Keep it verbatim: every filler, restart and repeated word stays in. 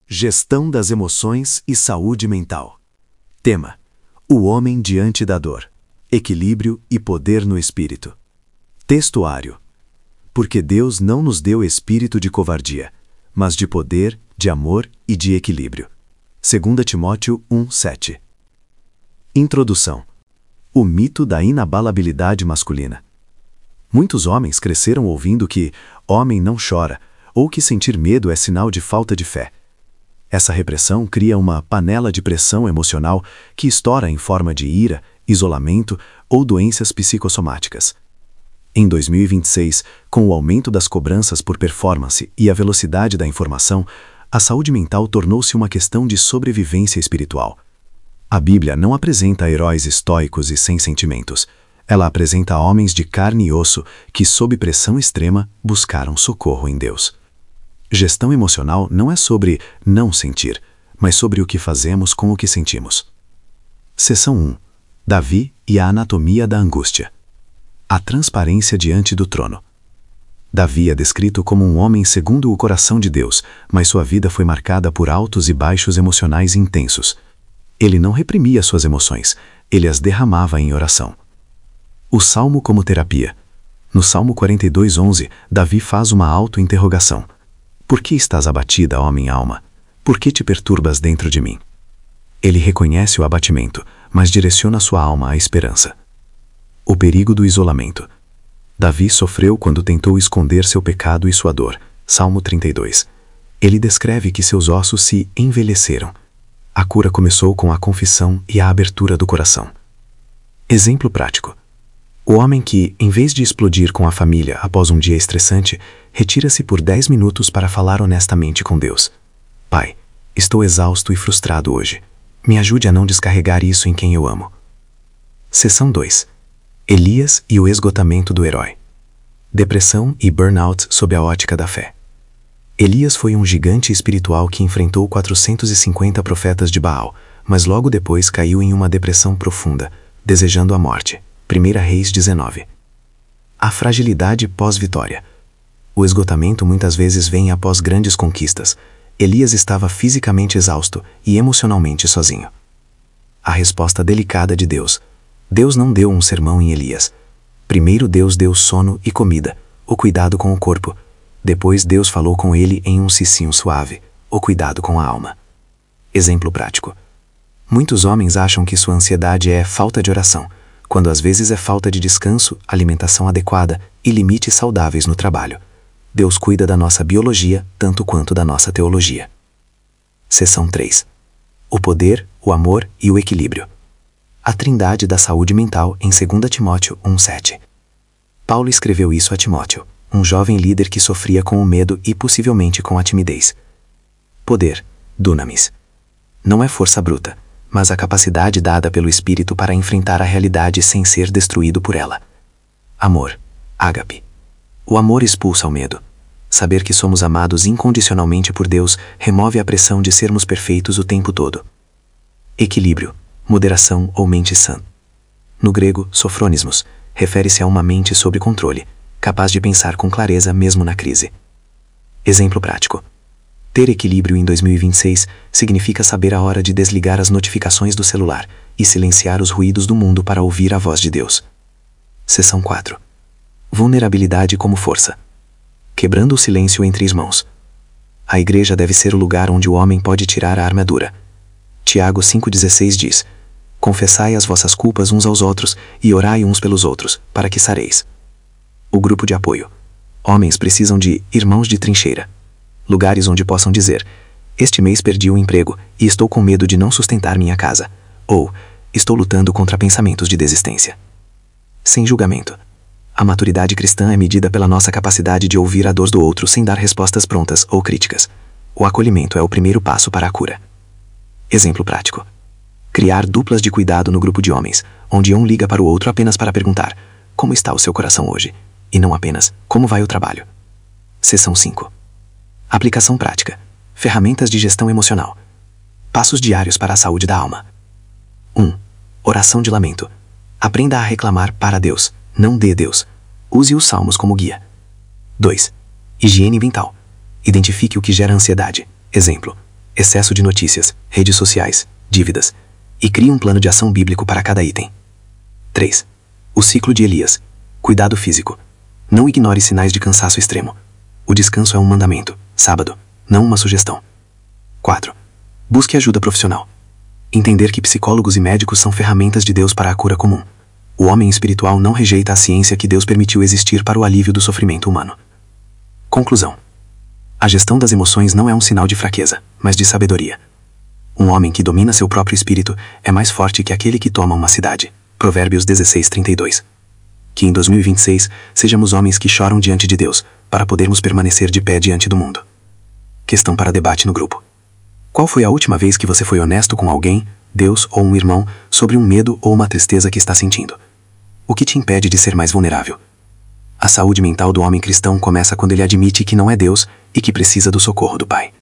Gestão das emoções e saúde mental. Tema: o homem diante da dor. Equilíbrio e poder no espírito. Textuário: porque Deus não nos deu espírito de covardia, mas de poder, de amor e de equilíbrio. Segunda Timóteo um, sete. Introdução: o mito da inabalabilidade masculina. Muitos homens cresceram ouvindo que homem não chora, ou que sentir medo é sinal de falta de fé. Essa repressão cria uma panela de pressão emocional que estoura em forma de ira, isolamento ou doenças psicossomáticas. Em dois mil e vinte e seis, com o aumento das cobranças por performance e a velocidade da informação, a saúde mental tornou-se uma questão de sobrevivência espiritual. A Bíblia não apresenta heróis estoicos e sem sentimentos. Ela apresenta homens de carne e osso que, sob pressão extrema, buscaram socorro em Deus. Gestão emocional não é sobre não sentir, mas sobre o que fazemos com o que sentimos. Seção um. Davi e a anatomia da angústia. A transparência diante do trono. Davi é descrito como um homem segundo o coração de Deus, mas sua vida foi marcada por altos e baixos emocionais intensos. Ele não reprimia suas emoções, ele as derramava em oração. O Salmo como terapia. No Salmo quarenta e dois, onze, Davi faz uma auto-interrogação. Por que estás abatida, ó minha alma? Por que te perturbas dentro de mim? Ele reconhece o abatimento, mas direciona sua alma à esperança. O perigo do isolamento. Davi sofreu quando tentou esconder seu pecado e sua dor. Salmo trinta e dois. Ele descreve que seus ossos se envelheceram. A cura começou com a confissão e a abertura do coração. Exemplo prático. O homem que, em vez de explodir com a família após um dia estressante, retira-se por dez minutos para falar honestamente com Deus. Pai, estou exausto e frustrado hoje. Me ajude a não descarregar isso em quem eu amo. Seção dois. Elias e o esgotamento do herói. Depressão e burnout sob a ótica da fé. Elias foi um gigante espiritual que enfrentou quatrocentos e cinquenta profetas de Baal, mas logo depois caiu em uma depressão profunda, desejando a morte. Primeira Reis dezenove. A fragilidade pós-vitória. O esgotamento muitas vezes vem após grandes conquistas. Elias estava fisicamente exausto e emocionalmente sozinho. A resposta delicada de Deus. Deus não deu um sermão em Elias. Primeiro Deus deu sono e comida, o cuidado com o corpo. Depois Deus falou com ele em um cicinho suave, o cuidado com a alma. Exemplo prático. Muitos homens acham que sua ansiedade é falta de oração, quando às vezes é falta de descanso, alimentação adequada e limites saudáveis no trabalho. Deus cuida da nossa biologia tanto quanto da nossa teologia. Seção três. O poder, o amor e o equilíbrio. A trindade da saúde mental em Segunda Timóteo um, sete. Paulo escreveu isso a Timóteo, um jovem líder que sofria com o medo e possivelmente com a timidez. Poder, dunamis. Não é força bruta, mas a capacidade dada pelo Espírito para enfrentar a realidade sem ser destruído por ela. Amor, ágape. O amor expulsa o medo. Saber que somos amados incondicionalmente por Deus remove a pressão de sermos perfeitos o tempo todo. Equilíbrio, moderação ou mente sã. No grego, sofronismos, refere-se a uma mente sob controle, capaz de pensar com clareza mesmo na crise. Exemplo prático. Ter equilíbrio em dois mil e vinte e seis significa saber a hora de desligar as notificações do celular e silenciar os ruídos do mundo para ouvir a voz de Deus. Seção quatro. Vulnerabilidade como força. Quebrando o silêncio entre irmãos. A igreja deve ser o lugar onde o homem pode tirar a armadura. Tiago cinco, dezesseis diz: confessai as vossas culpas uns aos outros e orai uns pelos outros, para que sareis. O grupo de apoio. Homens precisam de irmãos de trincheira. Lugares onde possam dizer: este mês perdi o emprego e estou com medo de não sustentar minha casa. Ou, estou lutando contra pensamentos de desistência. Sem julgamento. A maturidade cristã é medida pela nossa capacidade de ouvir a dor do outro sem dar respostas prontas ou críticas. O acolhimento é o primeiro passo para a cura. Exemplo prático. Criar duplas de cuidado no grupo de homens, onde um liga para o outro apenas para perguntar: como está o seu coração hoje? E não apenas: como vai o trabalho? Seção cinco. Aplicação prática. Ferramentas de gestão emocional. Passos diários para a saúde da alma. um. Oração de lamento. Aprenda a reclamar para Deus, não de Deus. Use os salmos como guia. dois. Higiene mental. Identifique o que gera ansiedade. Exemplo: excesso de notícias, redes sociais, dívidas, e crie um plano de ação bíblico para cada item. três. O ciclo de Elias. Cuidado físico. Não ignore sinais de cansaço extremo. O descanso é um mandamento, sábado, não uma sugestão. quatro. Busque ajuda profissional. Entender que psicólogos e médicos são ferramentas de Deus para a cura comum. O homem espiritual não rejeita a ciência que Deus permitiu existir para o alívio do sofrimento humano. Conclusão. A gestão das emoções não é um sinal de fraqueza, mas de sabedoria. Um homem que domina seu próprio espírito é mais forte que aquele que toma uma cidade. Provérbios dezesseis, trinta e dois. Que em dois mil e vinte e seis sejamos homens que choram diante de Deus, para podermos permanecer de pé diante do mundo. Questão para debate no grupo. Qual foi a última vez que você foi honesto com alguém, Deus ou um irmão, sobre um medo ou uma tristeza que está sentindo? O que te impede de ser mais vulnerável? A saúde mental do homem cristão começa quando ele admite que não é Deus e que precisa do socorro do Pai.